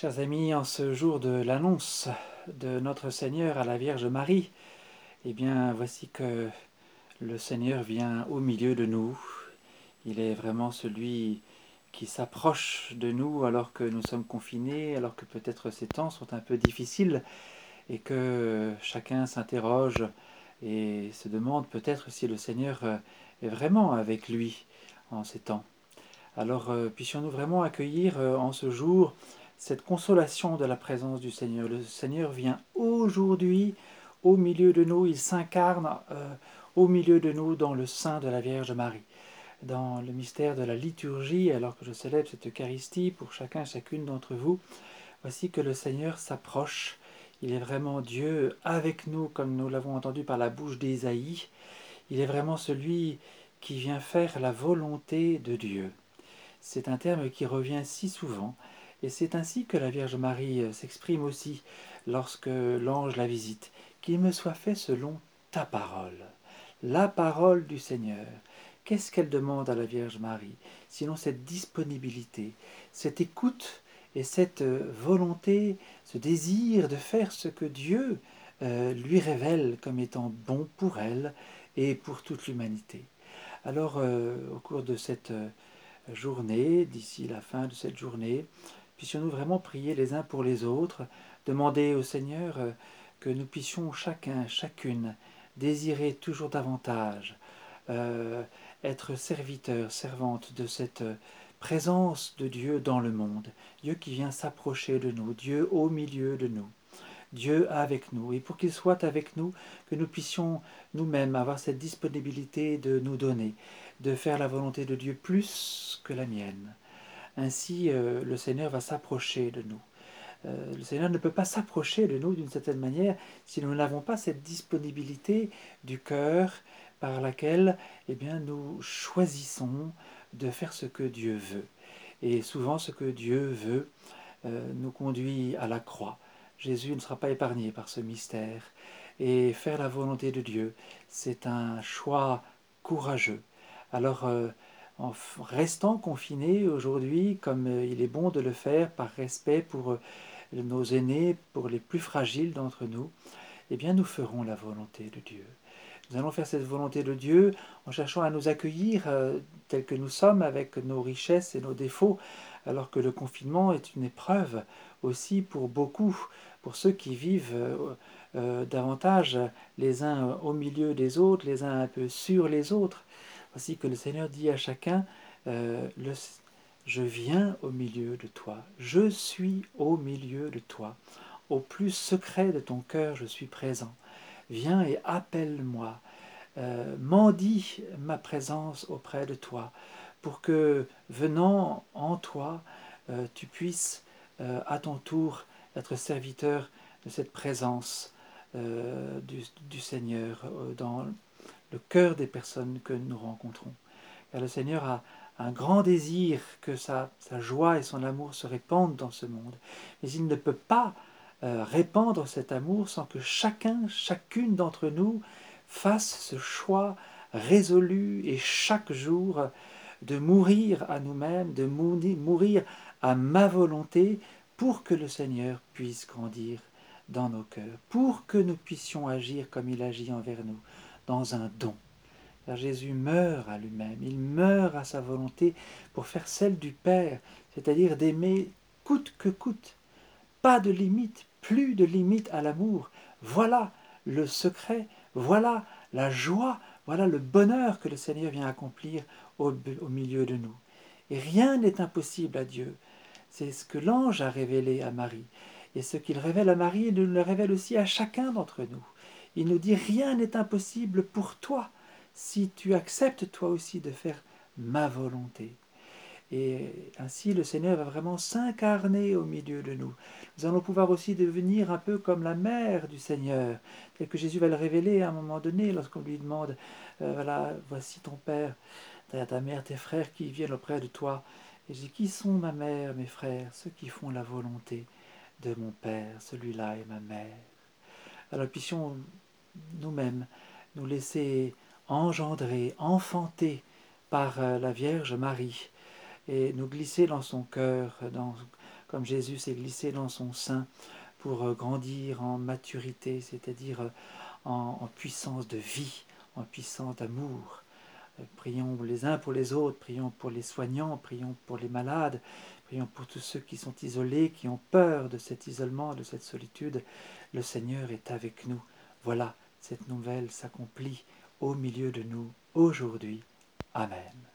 Chers amis, en ce jour de l'annonce de notre Seigneur à la Vierge Marie, eh bien, voici que le Seigneur vient au milieu de nous. Il est vraiment celui qui s'approche de nous alors que nous sommes confinés, alors que peut-être ces temps sont un peu difficiles et que chacun s'interroge et se demande peut-être si le Seigneur est vraiment avec lui en ces temps. Alors puissions-nous vraiment accueillir en ce jour cette consolation de la présence du Seigneur. Le Seigneur vient aujourd'hui au milieu de nous, il s'incarne au milieu de nous dans le sein de la Vierge Marie. Dans le mystère de la liturgie, alors que je célèbre cette Eucharistie pour chacun et chacune d'entre vous, voici que le Seigneur s'approche. Il est vraiment Dieu avec nous, comme nous l'avons entendu par la bouche d'Ésaïe. Il est vraiment celui qui vient faire la volonté de Dieu. C'est un terme qui revient si souvent, et c'est ainsi que la Vierge Marie s'exprime aussi lorsque l'ange la visite. Qu'il me soit fait selon ta parole, la parole du Seigneur. Qu'est-ce qu'elle demande à la Vierge Marie, sinon cette disponibilité, cette écoute et cette volonté, ce désir de faire ce que Dieu lui révèle comme étant bon pour elle et pour toute l'humanité. Alors, au cours de cette journée, d'ici la fin de cette journée, puissions-nous vraiment prier les uns pour les autres, demander au Seigneur que nous puissions chacun, chacune, désirer toujours davantage, euh, être serviteurs, servantes de cette présence de Dieu dans le monde, Dieu qui vient s'approcher de nous, Dieu au milieu de nous. Dieu avec nous, et pour qu'il soit avec nous, que nous puissions nous-mêmes avoir cette disponibilité de nous donner, de faire la volonté de Dieu plus que la mienne. Ainsi, le Seigneur va s'approcher de nous. Le Seigneur ne peut pas s'approcher de nous d'une certaine manière si nous n'avons pas cette disponibilité du cœur par laquelle nous choisissons de faire ce que Dieu veut. Et souvent, ce que Dieu veut nous conduit à la croix. Jésus ne sera pas épargné par ce mystère. Et faire la volonté de Dieu, c'est un choix courageux. Alors, en restant confiné aujourd'hui, comme il est bon de le faire par respect pour nos aînés, pour les plus fragiles d'entre nous, eh bien nous ferons la volonté de Dieu. Nous allons faire cette volonté de Dieu en cherchant à nous accueillir tels que nous sommes, avec nos richesses et nos défauts, alors que le confinement est une épreuve aussi pour beaucoup, pour ceux qui vivent davantage les uns au milieu des autres, les uns un peu sur les autres. Voici que le Seigneur dit à chacun, je viens au milieu de toi, je suis au milieu de toi, au plus secret de ton cœur je suis présent. Viens et appelle-moi, mendie ma présence auprès de toi, pour que, venant en toi, tu puisses à ton tour être serviteur de cette présence du Seigneur dans le cœur des personnes que nous rencontrons. Car le Seigneur a un grand désir que sa joie et son amour se répandent dans ce monde. Mais il ne peut pas répandre cet amour sans que chacun, chacune d'entre nous fasse ce choix résolu et chaque jour de mourir à nous-mêmes, de mourir à ma volonté pour que le Seigneur puisse grandir dans nos cœurs, pour que nous puissions agir comme il agit envers nous, dans un don. Car Jésus meurt à lui-même, il meurt à sa volonté pour faire celle du Père, c'est-à-dire d'aimer coûte que coûte. Pas de limite, plus de limite à l'amour. Voilà le secret, voilà la joie, voilà le bonheur que le Seigneur vient accomplir au milieu de nous. Et rien n'est impossible à Dieu. C'est ce que l'ange a révélé à Marie. Et ce qu'il révèle à Marie, il le révèle aussi à chacun d'entre nous. Il nous dit, rien n'est impossible pour toi si tu acceptes toi aussi de faire ma volonté. Et ainsi, le Seigneur va vraiment s'incarner au milieu de nous. Nous allons pouvoir aussi devenir un peu comme la mère du Seigneur, tel que Jésus va le révéler à un moment donné lorsqu'on lui demande, voilà, voici ton Père, ta mère, tes frères qui viennent auprès de toi. Et je dis, qui sont ma mère, mes frères? Ceux qui font la volonté de mon Père, celui-là est ma mère. Alors puissions nous-mêmes nous laisser engendrer, enfanter par la Vierge Marie, et nous glisser dans son cœur, comme Jésus s'est glissé dans son sein pour grandir en maturité, c'est-à-dire en puissance de vie, en puissance d'amour. Prions les uns pour les autres, prions pour les soignants, prions pour les malades, prions pour tous ceux qui sont isolés, qui ont peur de cet isolement, de cette solitude. Le Seigneur est avec nous. Voilà, cette nouvelle s'accomplit au milieu de nous aujourd'hui. Amen.